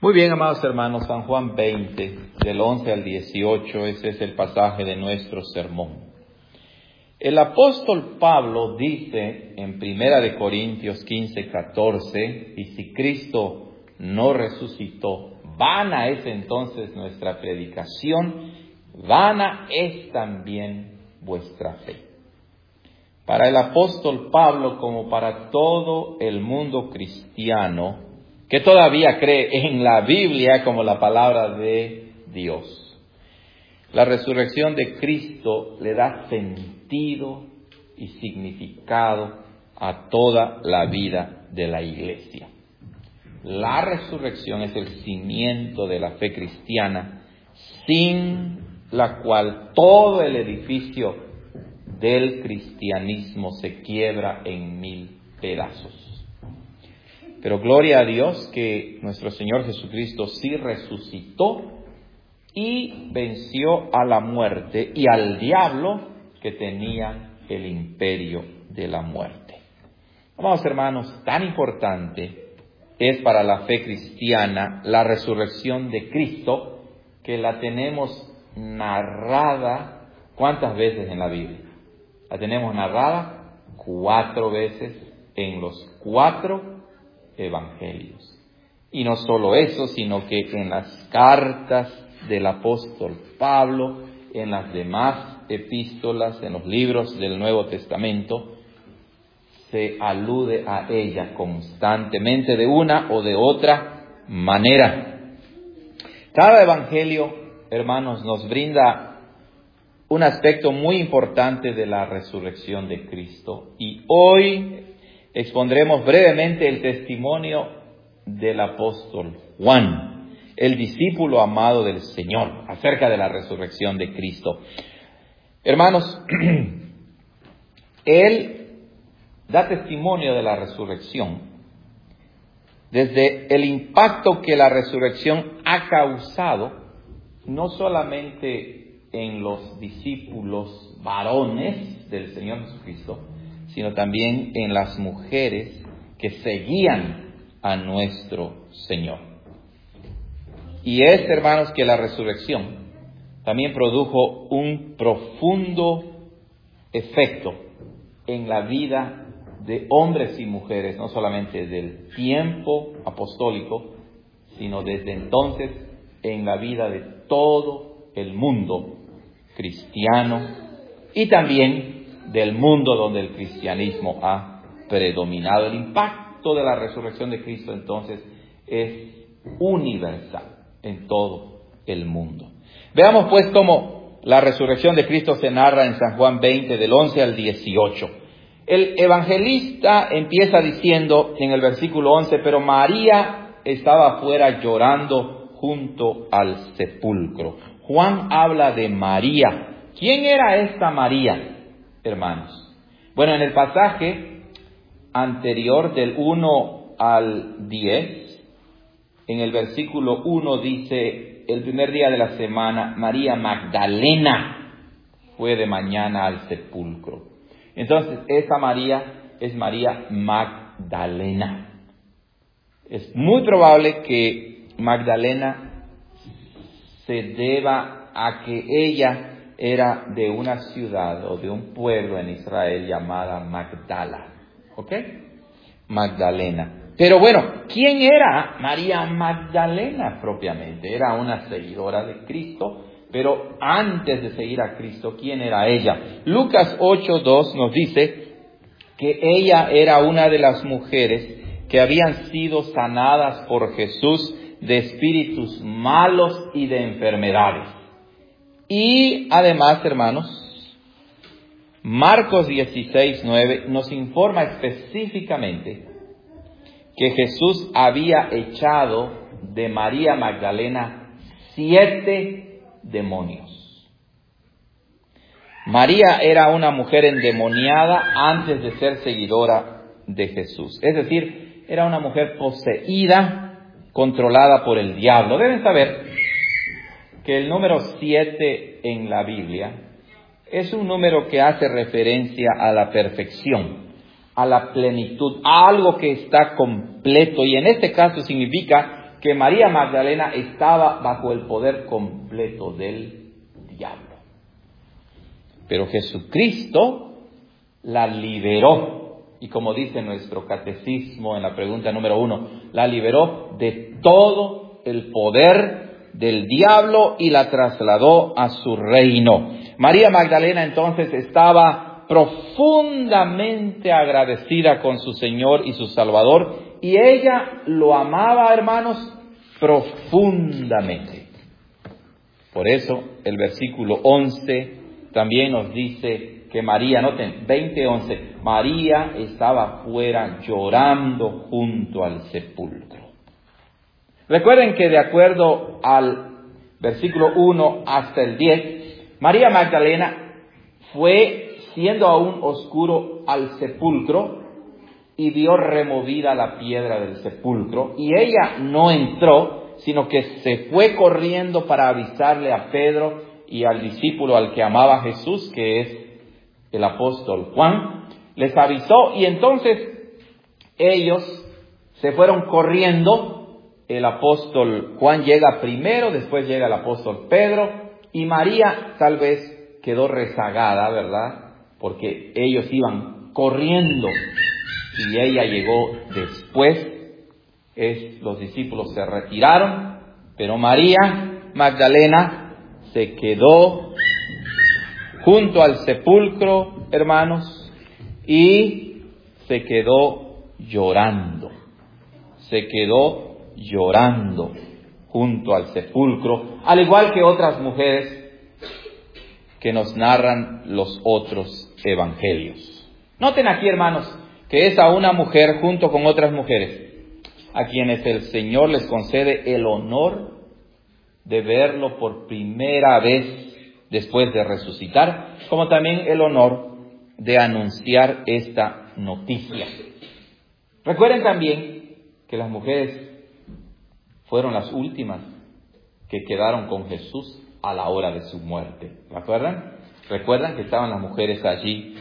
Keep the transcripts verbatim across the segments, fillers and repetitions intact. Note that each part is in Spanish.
Muy bien, amados hermanos, San Juan veinte, del once al dieciocho, ese es el pasaje de nuestro sermón. El apóstol Pablo dice en Primera de Corintios quince, catorce, y si Cristo no resucitó, vana es entonces nuestra predicación, vana es también vuestra fe. Para el apóstol Pablo, como para todo el mundo cristiano, que todavía cree en la Biblia como la palabra de Dios, la resurrección de Cristo le da sentido y significado a toda la vida de la iglesia. La resurrección es el cimiento de la fe cristiana, sin la cual todo el edificio del cristianismo se quiebra en mil pedazos. Pero gloria a Dios que nuestro Señor Jesucristo sí resucitó y venció a la muerte y al diablo que tenía el imperio de la muerte. Amados hermanos, tan importante es para la fe cristiana la resurrección de Cristo, que la tenemos narrada, ¿cuántas veces en la Biblia? La tenemos narrada cuatro veces en los cuatro evangelios. Y no solo eso, sino que en las cartas del apóstol Pablo, en las demás epístolas, en los libros del Nuevo Testamento, se alude a ella constantemente de una o de otra manera. Cada evangelio, hermanos, nos brinda un aspecto muy importante de la resurrección de Cristo. Y hoy expondremos brevemente el testimonio del apóstol Juan, el discípulo amado del Señor, acerca de la resurrección de Cristo. Hermanos, él da testimonio de la resurrección desde el impacto que la resurrección ha causado, no solamente en los discípulos varones del Señor Jesucristo, sino también en las mujeres que seguían a nuestro Señor. Y es, hermanos, que la resurrección también produjo un profundo efecto en la vida de hombres y mujeres, no solamente del tiempo apostólico, sino desde entonces en la vida de todo el mundo cristiano y también del mundo donde el cristianismo ha predominado. El impacto de la resurrección de Cristo entonces es universal en todo el mundo. Veamos pues cómo la resurrección de Cristo se narra en San Juan veinte, del once al dieciocho. El evangelista empieza diciendo en el versículo once, pero María estaba afuera llorando junto al sepulcro. Juan habla de María. ¿Quién era esta María, hermanos? Bueno, en el pasaje anterior del uno al diez, en el versículo uno dice, el primer día de la semana, María Magdalena fue de mañana al sepulcro. Entonces, esa María es María Magdalena. Es muy probable que Magdalena se deba a que ella era de una ciudad o de un pueblo en Israel llamada Magdala. ¿Ok? Magdalena. Pero bueno, ¿quién era María Magdalena propiamente? Era una seguidora de Cristo, pero antes de seguir a Cristo, ¿quién era ella? Lucas ocho dos nos dice que ella era una de las mujeres que habían sido sanadas por Jesús de espíritus malos y de enfermedades. Y además, hermanos, Marcos dieciséis nueve nos informa específicamente que Jesús había echado de María Magdalena siete demonios. María era una mujer endemoniada antes de ser seguidora de Jesús. Es decir, era una mujer poseída, controlada por el diablo. Deben saber que el número siete en la Biblia es un número que hace referencia a la perfección, a la plenitud, a algo que está completo. Y en este caso significa que María Magdalena estaba bajo el poder completo del diablo. Pero Jesucristo la liberó. Y como dice nuestro catecismo en la pregunta número uno, la liberó de todo el poder del diablo y la trasladó a su reino. María Magdalena entonces estaba profundamente agradecida con su Señor y su Salvador, y ella lo amaba, hermanos, profundamente. Por eso el versículo once también nos dice que María, noten, veinte once, María estaba afuera llorando junto al sepulcro. Recuerden que de acuerdo al versículo uno hasta el diez, María Magdalena fue, siendo aún oscuro, al sepulcro y vio removida la piedra del sepulcro, y ella no entró, sino que se fue corriendo para avisarle a Pedro y al discípulo al que amaba Jesús, que es el apóstol Juan. Les avisó y entonces ellos se fueron corriendo. El apóstol Juan llega primero, después llega el apóstol Pedro, y María tal vez quedó rezagada, ¿verdad? Porque ellos iban corriendo y ella llegó después. Es, los discípulos se retiraron, pero María Magdalena se quedó junto al sepulcro, hermanos, y se quedó llorando. Se quedó llorando junto al sepulcro, al igual que otras mujeres que nos narran los otros evangelios. Noten aquí, hermanos, que es a una mujer junto con otras mujeres a quienes el Señor les concede el honor de verlo por primera vez después de resucitar, como también el honor de anunciar esta noticia. Recuerden también que las mujeres fueron las últimas que quedaron con Jesús a la hora de su muerte. ¿Recuerdan? Recuerdan que estaban las mujeres allí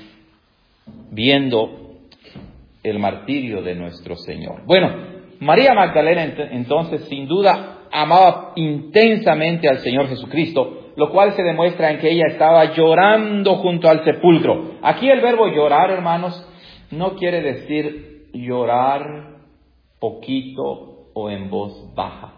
viendo el martirio de nuestro Señor. Bueno, María Magdalena entonces sin duda amaba intensamente al Señor Jesucristo, lo cual se demuestra en que ella estaba llorando junto al sepulcro. Aquí el verbo llorar, hermanos, no quiere decir llorar poquito o en voz baja,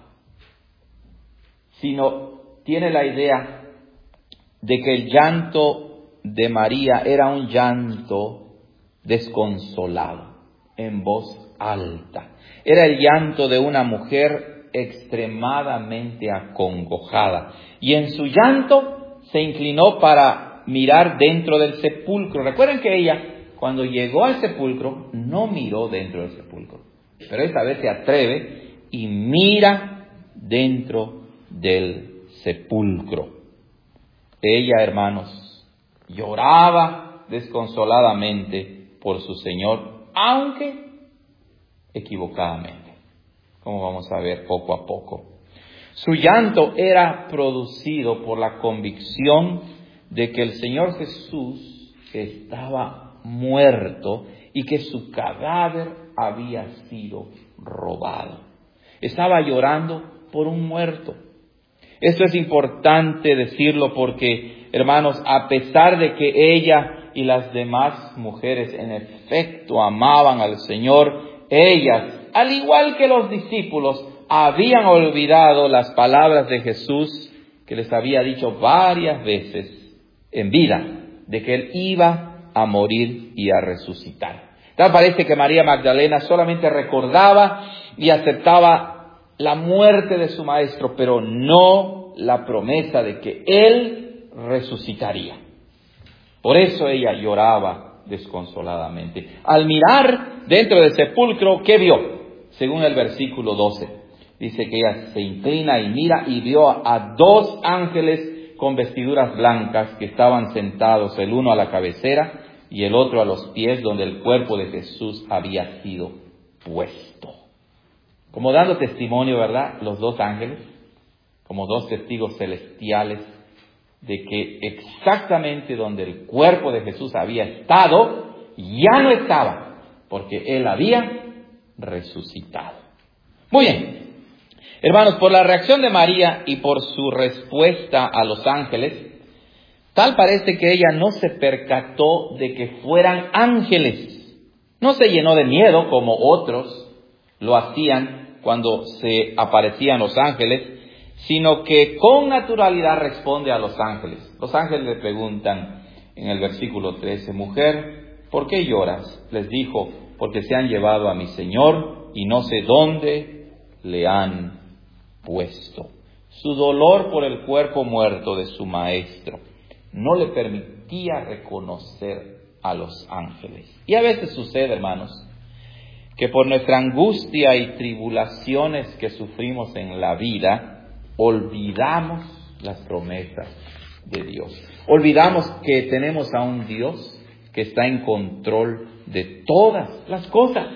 sino tiene la idea de que el llanto de María era un llanto desconsolado, en voz alta. Era el llanto de una mujer extremadamente acongojada. Y en su llanto se inclinó para mirar dentro del sepulcro. Recuerden que ella, cuando llegó al sepulcro, no miró dentro del sepulcro. Pero esta vez se atreve y mira dentro del sepulcro. Ella, hermanos, lloraba desconsoladamente por su Señor, aunque equivocadamente, como vamos a ver poco a poco. Su llanto era producido por la convicción de que el Señor Jesús estaba muerto y que su cadáver había sido robado. Estaba llorando por un muerto. Esto es importante decirlo porque, hermanos, a pesar de que ella y las demás mujeres en efecto amaban al Señor, ellas, al igual que los discípulos, habían olvidado las palabras de Jesús que les había dicho varias veces en vida, de que Él iba a morir y a resucitar. Tal parece que María Magdalena solamente recordaba y aceptaba la muerte de su maestro, pero no la promesa de que Él resucitaría. Por eso ella lloraba desconsoladamente. Al mirar dentro del sepulcro, ¿qué vio? Según el versículo doce, dice que ella se inclina y mira y vio a dos ángeles con vestiduras blancas que estaban sentados, el uno a la cabecera y el otro a los pies, donde el cuerpo de Jesús había sido puesto. Como dando testimonio, ¿verdad? Los dos ángeles, como dos testigos celestiales, de que exactamente donde el cuerpo de Jesús había estado, ya no estaba, porque Él había resucitado. Muy bien. Hermanos, por la reacción de María y por su respuesta a los ángeles, tal parece que ella no se percató de que fueran ángeles. No se llenó de miedo como otros lo hacían cuando se aparecían los ángeles, sino que con naturalidad responde a los ángeles. Los ángeles le preguntan en el versículo trece, mujer, ¿por qué lloras? Les dijo, porque se han llevado a mi Señor y no sé dónde le han puesto. Su dolor por el cuerpo muerto de su maestro no le permitía reconocer a los ángeles. Y a veces sucede, hermanos, que por nuestra angustia y tribulaciones que sufrimos en la vida, olvidamos las promesas de Dios. Olvidamos que tenemos a un Dios que está en control de todas las cosas.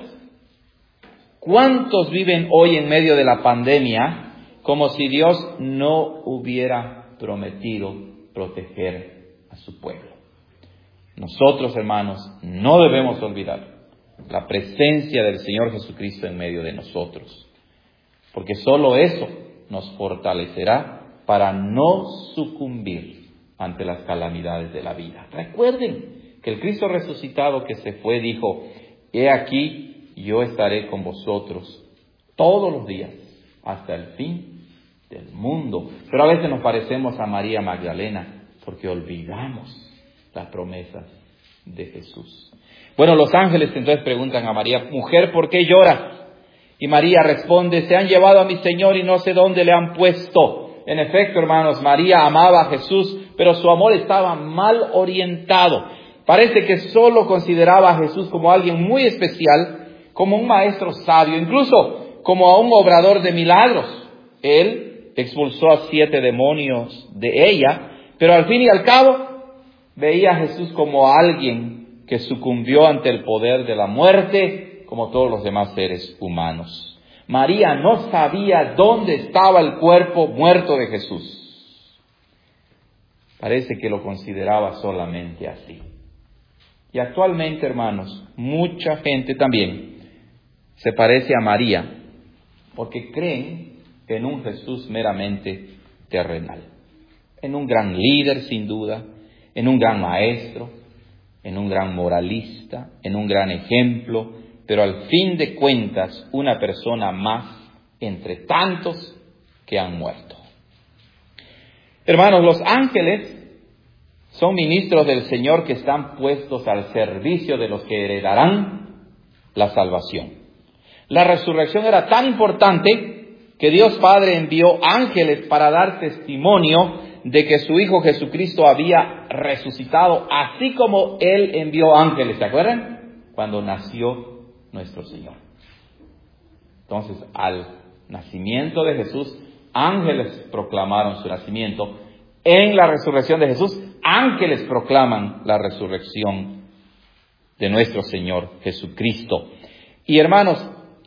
¿Cuántos viven hoy en medio de la pandemia como si Dios no hubiera prometido proteger a su pueblo? Nosotros, hermanos, no debemos olvidar la presencia del Señor Jesucristo en medio de nosotros, porque solo eso nos fortalecerá para no sucumbir ante las calamidades de la vida. Recuerden que el Cristo resucitado que se fue dijo, he aquí, yo estaré con vosotros todos los días hasta el fin del mundo. Pero a veces nos parecemos a María Magdalena porque olvidamos las promesas de Jesús. Bueno, los ángeles entonces preguntan a María, mujer, ¿por qué lloras? Y María responde, se han llevado a mi Señor y no sé dónde le han puesto. En efecto, hermanos, María amaba a Jesús, pero su amor estaba mal orientado. Parece que solo consideraba a Jesús como alguien muy especial, como un maestro sabio, incluso como a un obrador de milagros. Él expulsó a siete demonios de ella, pero al fin y al cabo veía a Jesús como a alguien que sucumbió ante el poder de la muerte, como todos los demás seres humanos. María no sabía dónde estaba el cuerpo muerto de Jesús. Parece que lo consideraba solamente así. Y actualmente, hermanos, mucha gente también se parece a María, porque creen en un Jesús meramente terrenal, en un gran líder sin duda, en un gran maestro, en un gran moralista, en un gran ejemplo, pero al fin de cuentas una persona más entre tantos que han muerto. Hermanos, los ángeles son ministros del Señor que están puestos al servicio de los que heredarán la salvación. La resurrección era tan importante que Dios Padre envió ángeles para dar testimonio de que su Hijo Jesucristo había resucitado, así como Él envió ángeles, ¿se acuerdan? Cuando nació nuestro Señor. Entonces, al nacimiento de Jesús, ángeles proclamaron su nacimiento. En la resurrección de Jesús, ángeles proclaman la resurrección de nuestro Señor Jesucristo. Y hermanos,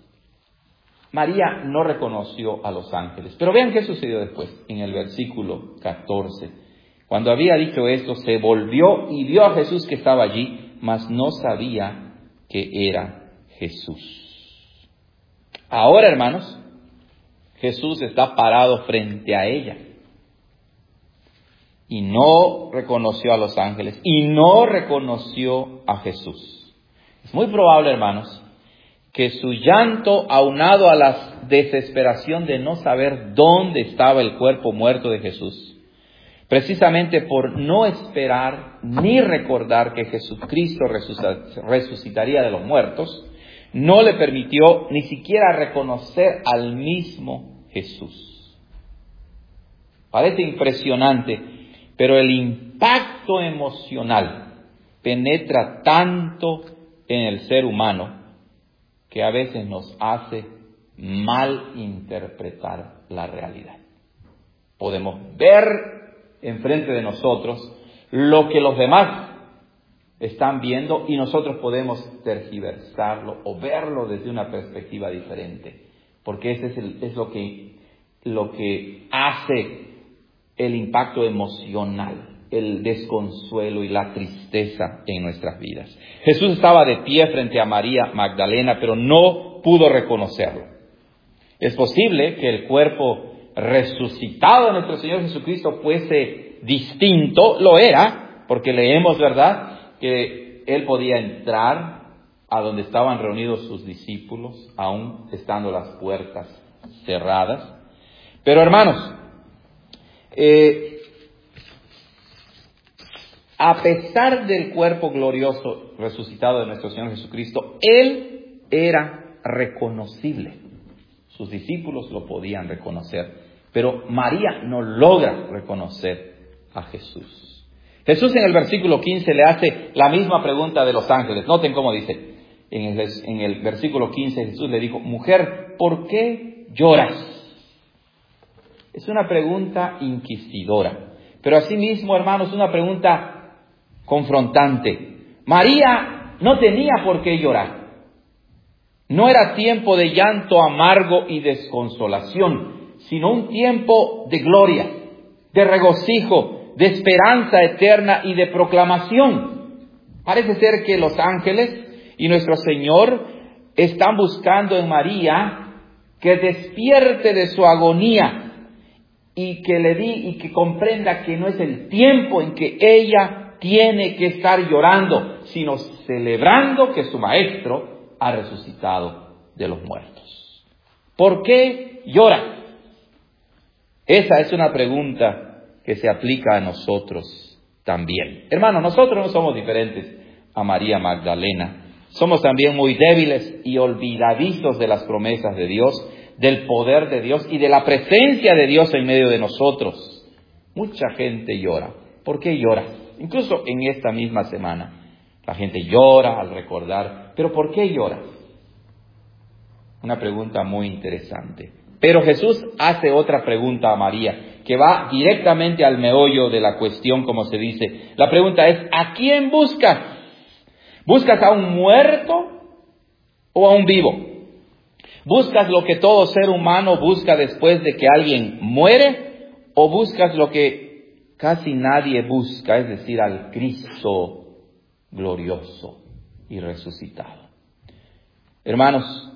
María no reconoció a los ángeles. Pero vean qué sucedió después, en el versículo catorce. Cuando había dicho esto, se volvió y vio a Jesús que estaba allí, mas no sabía que era Jesús. Ahora, hermanos, Jesús está parado frente a ella. Y no reconoció a los ángeles, y no reconoció a Jesús. Es muy probable, hermanos, que su llanto, aunado a la desesperación de no saber dónde estaba el cuerpo muerto de Jesús, precisamente por no esperar ni recordar que Jesucristo resucitaría de los muertos, no le permitió ni siquiera reconocer al mismo Jesús. Parece impresionante, pero el impacto emocional penetra tanto en el ser humano que a veces nos hace mal interpretar la realidad. Podemos ver enfrente de nosotros lo que los demás están viendo y nosotros podemos tergiversarlo o verlo desde una perspectiva diferente, porque ese es, el, es lo que, lo que hace el impacto emocional, el desconsuelo y la tristeza en nuestras vidas. Jesús estaba de pie frente a María Magdalena, pero no pudo reconocerlo. Es posible que el cuerpo resucitado de nuestro Señor Jesucristo fuese distinto, lo era, porque leemos, ¿verdad?, que Él podía entrar a donde estaban reunidos sus discípulos, aún estando las puertas cerradas. Pero hermanos, eh, a pesar del cuerpo glorioso resucitado de nuestro Señor Jesucristo, Él era reconocible. Sus discípulos lo podían reconocer, pero María no logra reconocer a Jesús. Jesús en el versículo quince le hace la misma pregunta de los ángeles. Noten cómo dice. En el, en el versículo quince Jesús le dijo: mujer, ¿por qué lloras? Es una pregunta inquisidora, pero asimismo, hermanos, una pregunta confrontante. María no tenía por qué llorar. No era tiempo de llanto amargo y desconsolación, sino un tiempo de gloria, de regocijo, de esperanza eterna y de proclamación. Parece ser que los ángeles y nuestro Señor están buscando en María que despierte de su agonía y que le di y que comprenda que no es el tiempo en que ella tiene que estar llorando, sino celebrando que su Maestro ha resucitado de los muertos. ¿Por qué llora? Esa es una pregunta que se aplica a nosotros también. Hermanos, nosotros no somos diferentes a María Magdalena. Somos también muy débiles y olvidadizos de las promesas de Dios, del poder de Dios y de la presencia de Dios en medio de nosotros. Mucha gente llora. ¿Por qué llora? Incluso en esta misma semana. La gente llora al recordar. ¿Pero por qué llora? Una pregunta muy interesante. Pero Jesús hace otra pregunta a María, que va directamente al meollo de la cuestión, como se dice. La pregunta es: ¿a quién buscas? ¿Buscas a un muerto o a un vivo? ¿Buscas lo que todo ser humano busca después de que alguien muere? ¿O buscas lo que casi nadie busca, es decir, al Cristo glorioso y resucitado? Hermanos,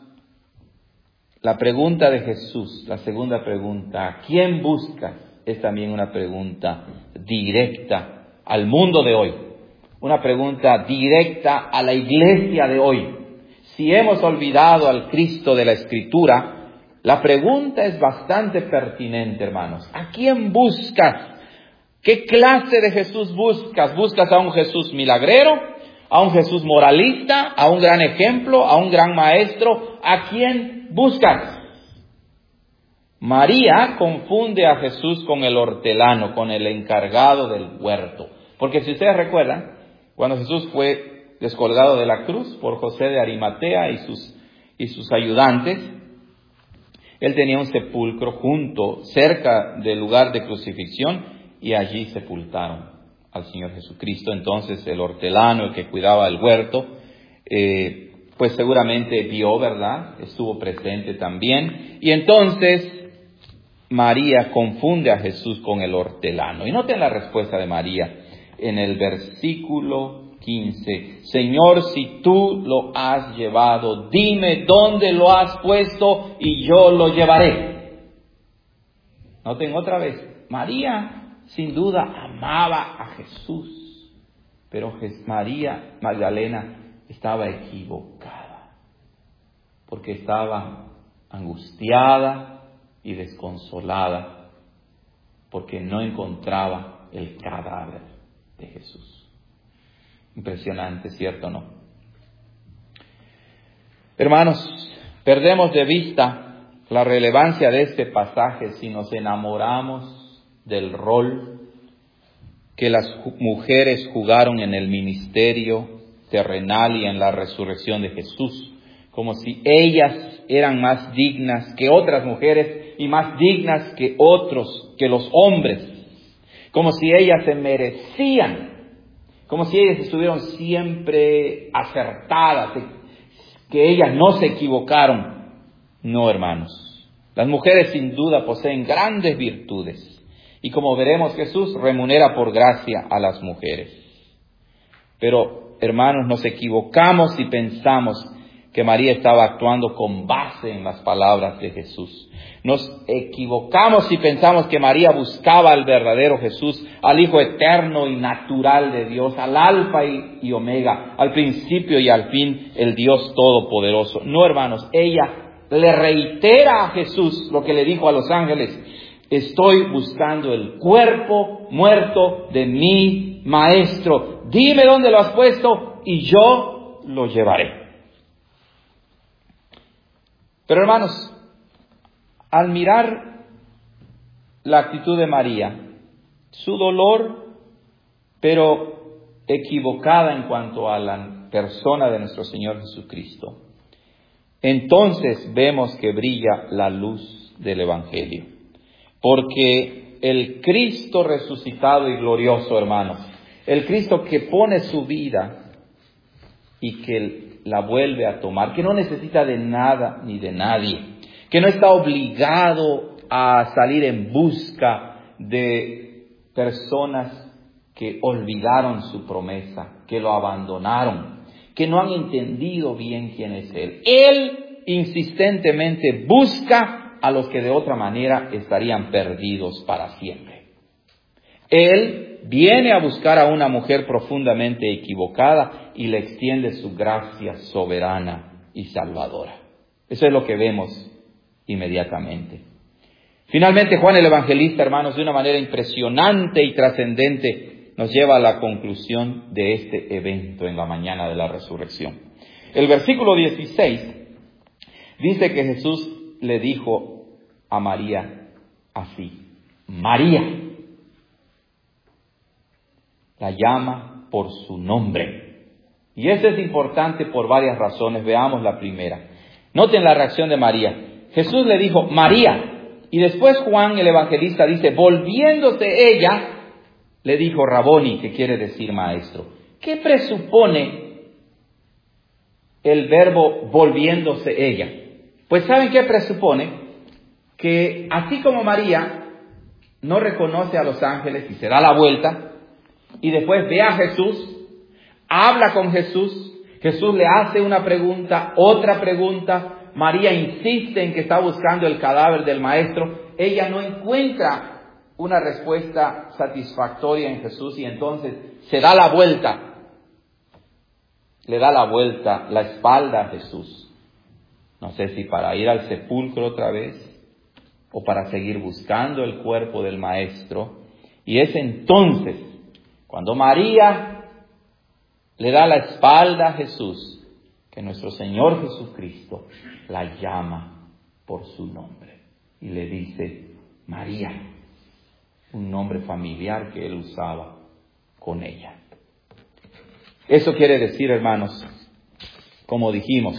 la pregunta de Jesús, la segunda pregunta, ¿a quién buscas?, es también una pregunta directa al mundo de hoy. Una pregunta directa a la iglesia de hoy. Si hemos olvidado al Cristo de la Escritura, la pregunta es bastante pertinente, hermanos. ¿A quién buscas? ¿Qué clase de Jesús buscas? ¿Buscas a un Jesús milagrero? ¿A un Jesús moralista? ¿A un gran ejemplo? ¿A un gran maestro? ¿A quién buscas? María confunde a Jesús con el hortelano, con el encargado del huerto. Porque si ustedes recuerdan, cuando Jesús fue descolgado de la cruz por José de Arimatea y sus, y sus ayudantes, él tenía un sepulcro junto, cerca del lugar de crucifixión, y allí sepultaron al Señor Jesucristo. Entonces el hortelano, el que cuidaba el huerto, eh, pues seguramente vio, ¿verdad? Estuvo presente también. Y entonces María confunde a Jesús con el hortelano. Y noten la respuesta de María en el versículo quince. Señor, si tú lo has llevado, dime dónde lo has puesto y yo lo llevaré. Noten otra vez, María sin duda amaba a Jesús, pero María Magdalena estaba equivocada, porque estaba angustiada y desconsolada, porque no encontraba el cadáver de Jesús. Impresionante, ¿cierto o no? Hermanos, perdemos de vista la relevancia de este pasaje si nos enamoramos del rol que las mujeres jugaron en el ministerio terrenal y en la resurrección de Jesús, como si ellas eran más dignas que otras mujeres y más dignas que otros, que los hombres, como si ellas se merecían, como si ellas estuvieron siempre acertadas, que ellas no se equivocaron. No, hermanos, las mujeres sin duda poseen grandes virtudes, y como veremos, Jesús remunera por gracia a las mujeres. Pero, hermanos, nos equivocamos y pensamos que María estaba actuando con base en las palabras de Jesús. Nos equivocamos si pensamos que María buscaba al verdadero Jesús, al Hijo eterno y natural de Dios, al Alfa y, y Omega, al principio y al fin, el Dios Todopoderoso. No, hermanos, ella le reitera a Jesús lo que le dijo a los ángeles: estoy buscando el cuerpo muerto de mi Maestro. Dime dónde lo has puesto y yo lo llevaré. Pero, hermanos, al mirar la actitud de María, su dolor, pero equivocada en cuanto a la persona de nuestro Señor Jesucristo, entonces vemos que brilla la luz del Evangelio. Porque el Cristo resucitado y glorioso, hermanos, el Cristo que pone su vida y que la vuelve a tomar, que no necesita de nada ni de nadie, que no está obligado a salir en busca de personas que olvidaron su promesa, que lo abandonaron, que no han entendido bien quién es Él. Él insistentemente busca a los que de otra manera estarían perdidos para siempre. Él viene a buscar a una mujer profundamente equivocada y le extiende su gracia soberana y salvadora. Eso es lo que vemos inmediatamente. Finalmente, Juan el Evangelista, hermanos, de una manera impresionante y trascendente, nos lleva a la conclusión de este evento en la mañana de la resurrección. El versículo dieciséis dice que Jesús le dijo a María así: María. La llama por su nombre. Y eso es importante por varias razones. Veamos la primera. Noten la reacción de María. Jesús le dijo: María. Y después Juan el Evangelista dice: volviéndose ella, le dijo Raboni, que quiere decir maestro. ¿Qué presupone el verbo volviéndose ella? Pues ¿saben qué presupone? Que así como María no reconoce a los ángeles y se da la vuelta, y después ve a Jesús, habla con Jesús, Jesús le hace una pregunta, otra pregunta, María insiste en que está buscando el cadáver del maestro, ella no encuentra una respuesta satisfactoria en Jesús y entonces se da la vuelta, le da la vuelta, la espalda a Jesús. No sé si para ir al sepulcro otra vez o para seguir buscando el cuerpo del maestro. Y es entonces cuando María le da la espalda a Jesús, que nuestro Señor Jesucristo la llama por su nombre y le dice: María, un nombre familiar que él usaba con ella. Eso quiere decir, hermanos, como dijimos,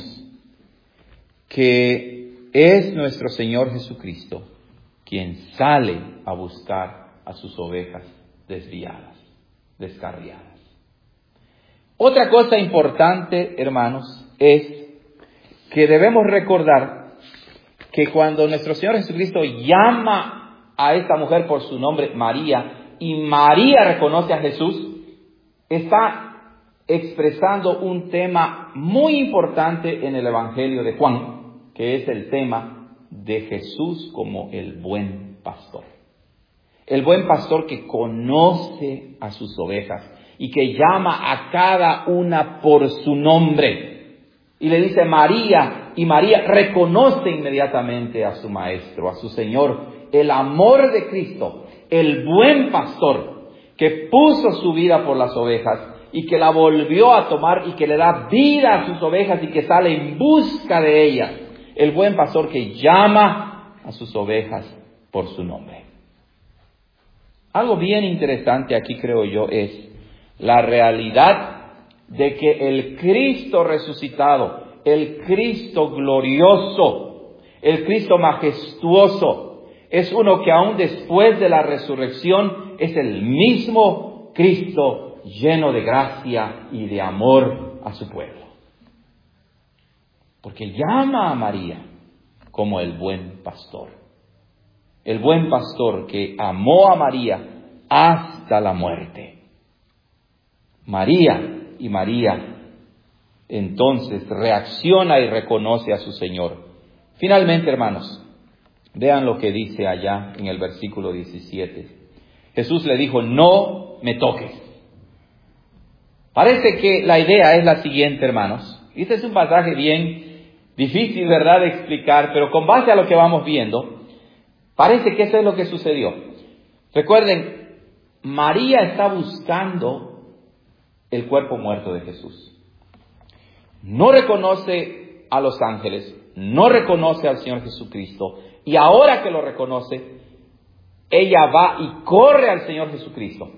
que es nuestro Señor Jesucristo quien sale a buscar a sus ovejas desviadas, descarriadas. Otra cosa importante, hermanos, es que debemos recordar que cuando nuestro Señor Jesucristo llama a esta mujer por su nombre, María, y María reconoce a Jesús, está expresando un tema muy importante en el Evangelio de Juan, que es el tema de Jesús como el buen pastor. El buen pastor que conoce a sus ovejas y que llama a cada una por su nombre. Y le dice María, y María reconoce inmediatamente a su maestro, a su Señor, el amor de Cristo, el buen pastor que puso su vida por las ovejas y que la volvió a tomar y que le da vida a sus ovejas y que sale en busca de ellas. El buen pastor que llama a sus ovejas por su nombre. Algo bien interesante aquí, creo yo, es la realidad de que el Cristo resucitado, el Cristo glorioso, el Cristo majestuoso, es uno que aún después de la resurrección es el mismo Cristo lleno de gracia y de amor a su pueblo. Porque llama a María como el buen pastor. El buen pastor que amó a María hasta la muerte. María y María entonces reacciona y reconoce a su Señor. Finalmente, hermanos, vean lo que dice allá en el versículo diecisiete. Jesús le dijo, no me toques. Parece que la idea es la siguiente, hermanos. Este es un pasaje bien difícil, ¿verdad?, de explicar, pero con base a lo que vamos viendo, parece que eso es lo que sucedió. Recuerden, María está buscando el cuerpo muerto de Jesús. No reconoce a los ángeles, no reconoce al Señor Jesucristo, y ahora que lo reconoce, ella va y corre al Señor Jesucristo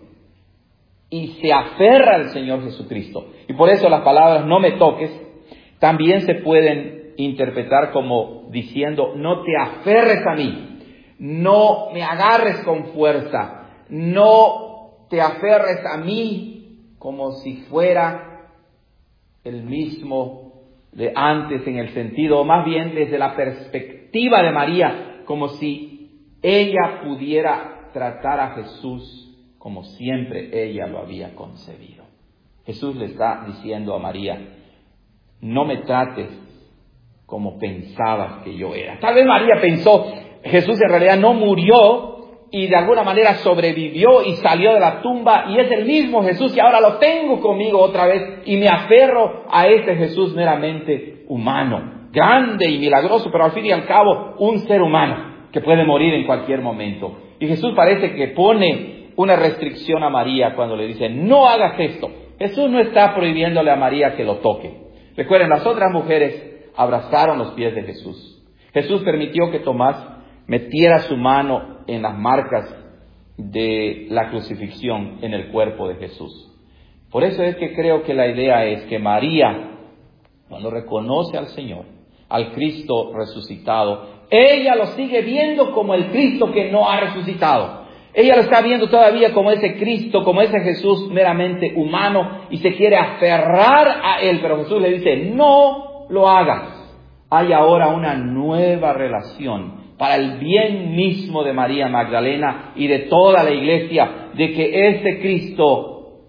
y se aferra al Señor Jesucristo. Y por eso las palabras no me toques también se pueden interpretar como diciendo, no te aferres a mí, no me agarres con fuerza, no te aferres a mí como si fuera el mismo de antes, en el sentido, más bien desde la perspectiva de María, como si ella pudiera tratar a Jesús como siempre ella lo había concebido. Jesús le está diciendo a María, no me trates como pensabas que yo era. Tal vez María pensó, Jesús en realidad no murió y de alguna manera sobrevivió y salió de la tumba y es el mismo Jesús y ahora lo tengo conmigo otra vez y me aferro a este Jesús meramente humano, grande y milagroso, pero al fin y al cabo un ser humano que puede morir en cualquier momento. Y Jesús parece que pone una restricción a María cuando le dice, no hagas esto. Jesús no está prohibiéndole a María que lo toque. Recuerden, las otras mujeres abrazaron los pies de Jesús. Jesús permitió que Tomás metiera su mano en las marcas de la crucifixión en el cuerpo de Jesús. Por eso es que creo que la idea es que María, cuando reconoce al Señor, al Cristo resucitado, ella lo sigue viendo como el Cristo que no ha resucitado. Ella lo está viendo todavía como ese Cristo, como ese Jesús meramente humano y se quiere aferrar a Él. Pero Jesús le dice, no lo hagas. Hay ahora una nueva relación para el bien mismo de María Magdalena y de toda la iglesia, de que este Cristo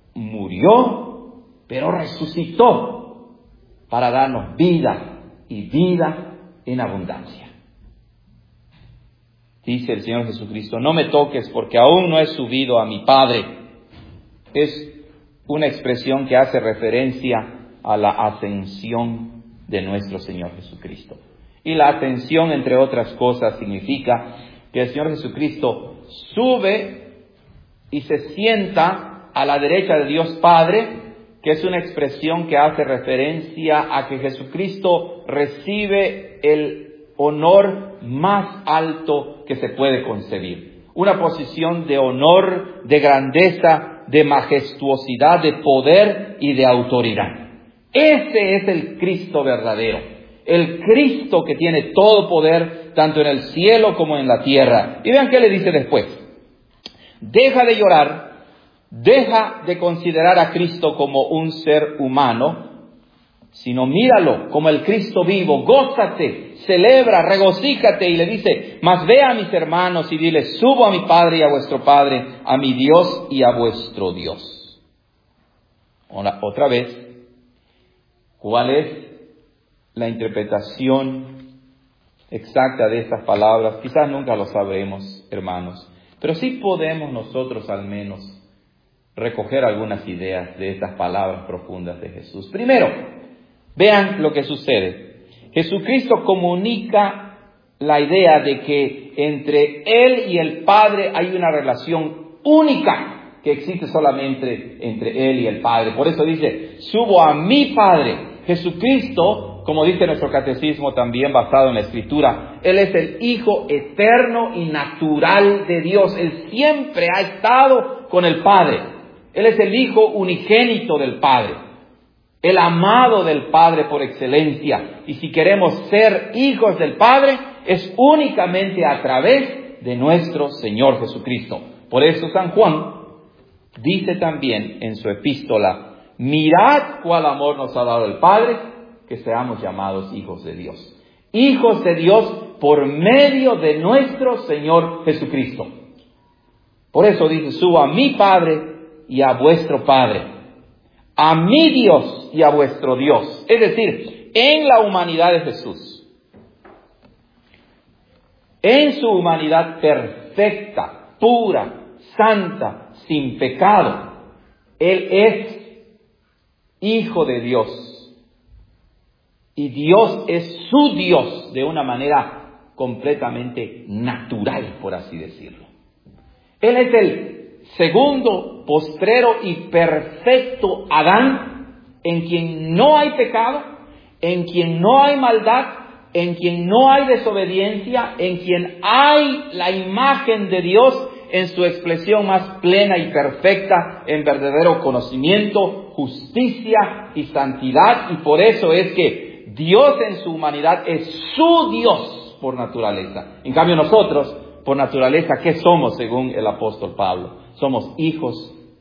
murió, pero resucitó para darnos vida y vida en abundancia. Dice el Señor Jesucristo, no me toques porque aún no he subido a mi Padre. Es una expresión que hace referencia a la ascensión de nuestro Señor Jesucristo. Y la ascensión, entre otras cosas, significa que el Señor Jesucristo sube y se sienta a la derecha de Dios Padre, que es una expresión que hace referencia a que Jesucristo recibe el honor más alto que se puede concebir. Una posición de honor, de grandeza, de majestuosidad, de poder y de autoridad. Ese es el Cristo verdadero. El Cristo que tiene todo poder, tanto en el cielo como en la tierra. Y vean qué le dice después. Deja de llorar, deja de considerar a Cristo como un ser humano, sino míralo como el Cristo vivo, gózate, celebra, regocíjate, y le dice, mas ve a mis hermanos y dile, subo a mi Padre y a vuestro Padre, a mi Dios y a vuestro Dios. Otra vez, ¿cuál es la interpretación exacta de estas palabras? Quizás nunca lo sabremos, hermanos, pero sí podemos nosotros al menos recoger algunas ideas de estas palabras profundas de Jesús. Primero, vean lo que sucede. Jesucristo comunica la idea de que entre Él y el Padre hay una relación única que existe solamente entre Él y el Padre. Por eso dice, subo a mi Padre. Jesucristo, como dice nuestro catecismo también basado en la Escritura, Él es el Hijo eterno y natural de Dios. Él siempre ha estado con el Padre. Él es el Hijo unigénito del Padre, el amado del Padre por excelencia. Y si queremos ser hijos del Padre, es únicamente a través de nuestro Señor Jesucristo. Por eso San Juan dice también en su epístola, mirad cuál amor nos ha dado el Padre, que seamos llamados hijos de Dios. Hijos de Dios por medio de nuestro Señor Jesucristo. Por eso dice, subo a mi Padre y a vuestro Padre, a mi Dios y a vuestro Dios. Es decir, en la humanidad de Jesús, en su humanidad perfecta, pura, santa, sin pecado, Él es Hijo de Dios. Y Dios es su Dios de una manera completamente natural, por así decirlo. Él es el segundo, postrero y perfecto Adán, en quien no hay pecado, en quien no hay maldad, en quien no hay desobediencia, en quien hay la imagen de Dios en su expresión más plena y perfecta, en verdadero conocimiento, justicia y santidad. Y por eso es que Dios en su humanidad es su Dios por naturaleza. En cambio nosotros, por naturaleza, ¿qué somos según el apóstol Pablo? Somos hijos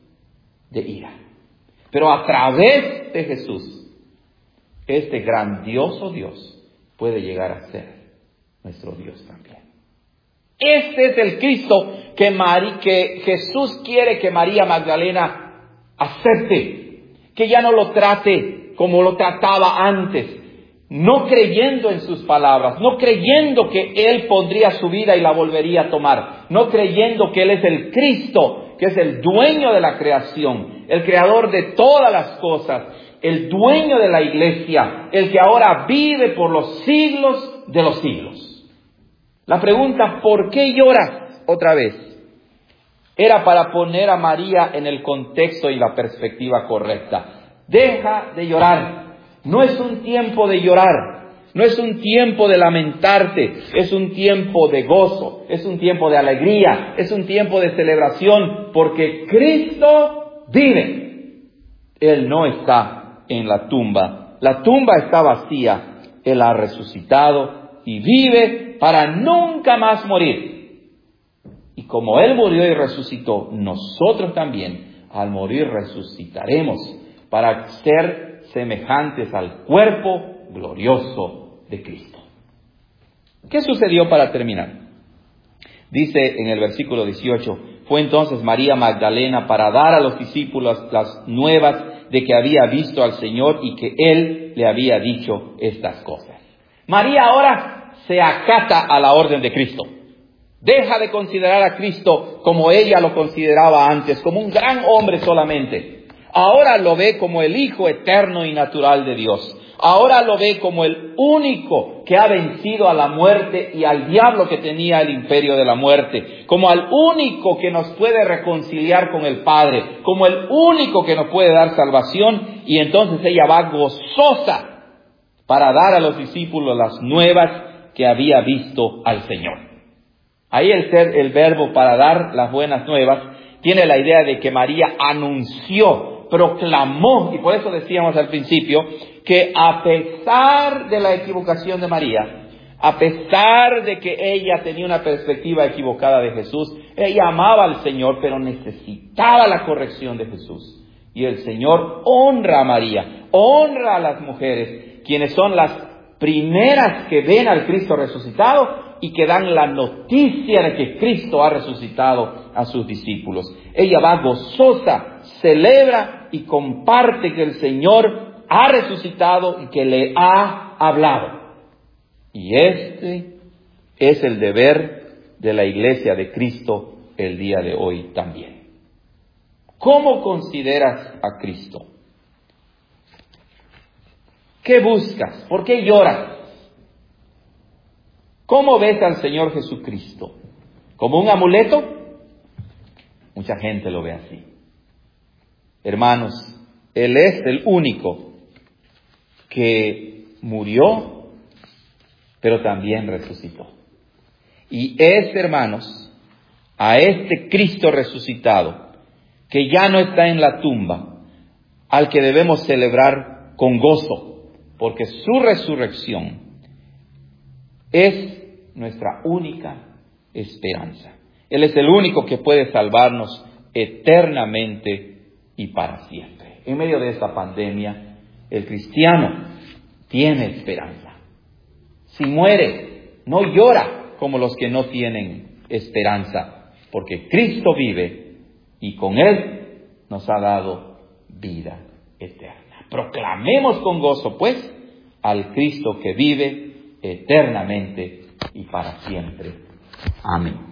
de ira. Pero a través de Jesús, este grandioso Dios puede llegar a ser nuestro Dios también. Este es el Cristo que, María, que Jesús quiere que María Magdalena acepte, que ya no lo trate como lo trataba antes, no creyendo en sus palabras, no creyendo que Él pondría su vida y la volvería a tomar, no creyendo que Él es el Cristo, que es el dueño de la creación, el creador de todas las cosas, el dueño de la iglesia, el que ahora vive por los siglos de los siglos. La pregunta, ¿por qué lloras otra vez? Era para poner a María en el contexto y la perspectiva correcta. Deja de llorar. No es un tiempo de llorar. No es un tiempo de lamentarte. Es un tiempo de gozo. Es un tiempo de alegría. Es un tiempo de celebración. Porque Cristo vive. Él no está en la tumba. La tumba está vacía. Él ha resucitado y vive para nunca más morir. Y como Él murió y resucitó, nosotros también al morir resucitaremos para ser semejantes al cuerpo glorioso de Cristo. ¿Qué sucedió para terminar? Dice en el versículo dieciocho, fue entonces María Magdalena para dar a los discípulos las nuevas de que había visto al Señor y que Él le había dicho estas cosas. María ahora se acata a la orden de Cristo. Deja de considerar a Cristo como ella lo consideraba antes, como un gran hombre solamente. Ahora lo ve como el Hijo eterno y natural de Dios. Ahora lo ve como el único que ha vencido a la muerte y al diablo que tenía el imperio de la muerte. Como al único que nos puede reconciliar con el Padre. Como el único que nos puede dar salvación. Y entonces ella va gozosa para dar a los discípulos las nuevas que había visto al Señor. Ahí el, ser, el verbo para dar las buenas nuevas tiene la idea de que María anunció, proclamó, y por eso decíamos al principio que a pesar de la equivocación de María, a pesar de que ella tenía una perspectiva equivocada de Jesús, ella amaba al Señor, pero necesitaba la corrección de Jesús. Y el Señor honra a María, honra a las mujeres, quienes son las primeras que ven al Cristo resucitado y que dan la noticia de que Cristo ha resucitado a sus discípulos. Ella va gozosa, celebra y comparte que el Señor ha resucitado y que le ha hablado. Y este es el deber de la iglesia de Cristo el día de hoy también. ¿Cómo consideras a Cristo? ¿Qué buscas? ¿Por qué lloras? ¿Cómo ves al Señor Jesucristo? ¿Como un amuleto? Mucha gente lo ve así. Hermanos, Él es el único que murió, pero también resucitó. Y es, hermanos, a este Cristo resucitado, que ya no está en la tumba, al que debemos celebrar con gozo, porque su resurrección es nuestra única esperanza. Él es el único que puede salvarnos eternamente y para siempre. En medio de esta pandemia, el cristiano tiene esperanza. Si muere, no llora como los que no tienen esperanza, porque Cristo vive y con Él nos ha dado vida eterna. Proclamemos con gozo, pues, al Cristo que vive eternamente y para siempre. Amén.